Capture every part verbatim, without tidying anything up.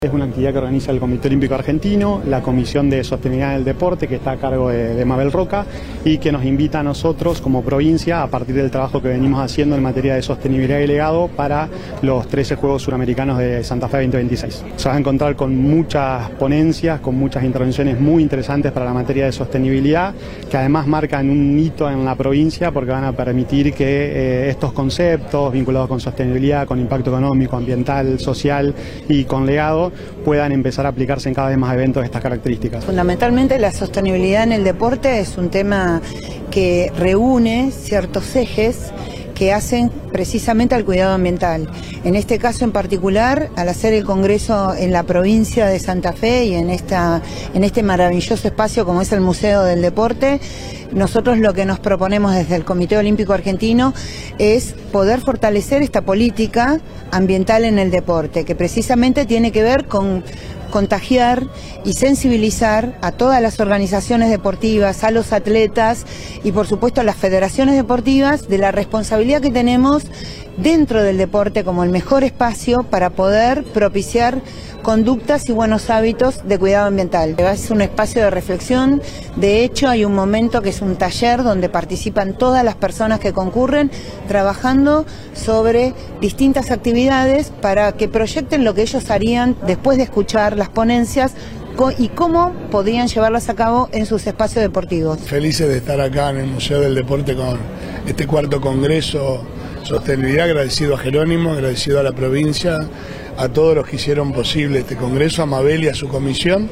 Es una actividad que organiza el Comité Olímpico Argentino, la Comisión de Sostenibilidad del Deporte, que está a cargo de, de Mabel Roca, y que nos invita a nosotros como provincia, a partir del trabajo que venimos haciendo en materia de sostenibilidad y legado, para los trece Juegos Suramericanos de Santa Fe veinte veintiséis. Se va a encontrar con muchas ponencias, con muchas intervenciones muy interesantes para la materia de sostenibilidad, que además marcan un hito en la provincia porque van a permitir que eh, estos conceptos vinculados con sostenibilidad, con impacto económico, ambiental, social y con legado, puedan empezar a aplicarse en cada vez más eventos de estas características. Fundamentalmente la sostenibilidad en el deporte es un tema que reúne ciertos ejes que hacen precisamente al cuidado ambiental. En este caso en particular, al hacer el congreso en la provincia de Santa Fe y en, esta, en este maravilloso espacio como es el Museo del Deporte, nosotros lo que nos proponemos desde el Comité Olímpico Argentino es poder fortalecer esta política ambiental en el deporte, que precisamente tiene que ver con contagiar y sensibilizar a todas las organizaciones deportivas, a los atletas y por supuesto a las federaciones deportivas de la responsabilidad que tenemos dentro del deporte como el mejor espacio para poder propiciar conductas y buenos hábitos de cuidado ambiental. Es un espacio de reflexión, de hecho hay un momento que es un taller donde participan todas las personas que concurren trabajando sobre distintas actividades para que proyecten lo que ellos harían después de escuchar las ponencias y cómo podrían llevarlas a cabo en sus espacios deportivos. Felices de estar acá en el Museo del Deporte con este cuarto congreso Sostenibilidad, agradecido a Jerónimo, agradecido a la provincia, a todos los que hicieron posible este congreso, a Mabel y a su comisión,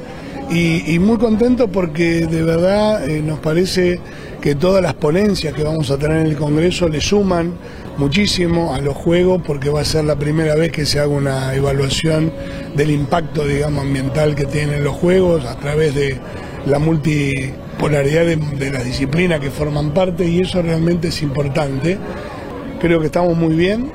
y, y muy contento porque de verdad eh, nos parece que todas las ponencias que vamos a tener en el congreso le suman muchísimo a los juegos, porque va a ser la primera vez que se haga una evaluación del impacto, digamos, ambiental que tienen los juegos a través de la multipolaridad de, de las disciplinas que forman parte, y eso realmente es importante. Creo que estamos muy bien,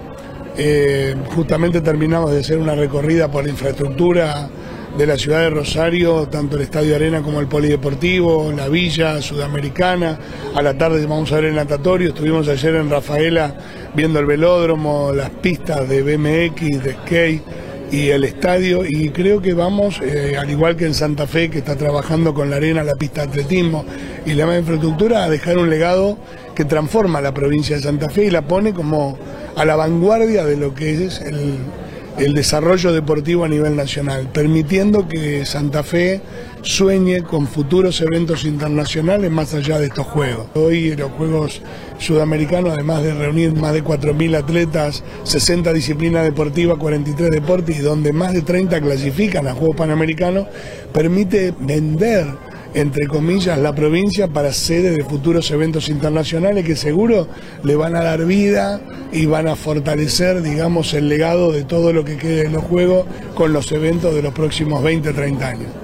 eh, justamente terminamos de hacer una recorrida por la infraestructura de la ciudad de Rosario, tanto el Estadio Arena como el Polideportivo, la Villa Sudamericana. A la tarde vamos a ver el natatorio, estuvimos ayer en Rafaela viendo el velódromo, las pistas de B M X, de skate y el estadio, y creo que vamos, eh, al igual que en Santa Fe, que está trabajando con la arena, la pista de atletismo y la demás infraestructura, a dejar un legado que transforma a la provincia de Santa Fe y la pone como a la vanguardia de lo que es el, el desarrollo deportivo a nivel nacional, permitiendo que Santa Fe sueñe con futuros eventos internacionales más allá de estos Juegos. Hoy los Juegos Sudamericanos, además de reunir más de cuatro mil atletas, sesenta disciplinas deportivas, cuarenta y tres deportes, y donde más de treinta clasifican a Juegos Panamericanos, permite vender, entre comillas, la provincia para sede de futuros eventos internacionales que seguro le van a dar vida y van a fortalecer, digamos, el legado de todo lo que quede en los Juegos con los eventos de los próximos veinte a treinta años.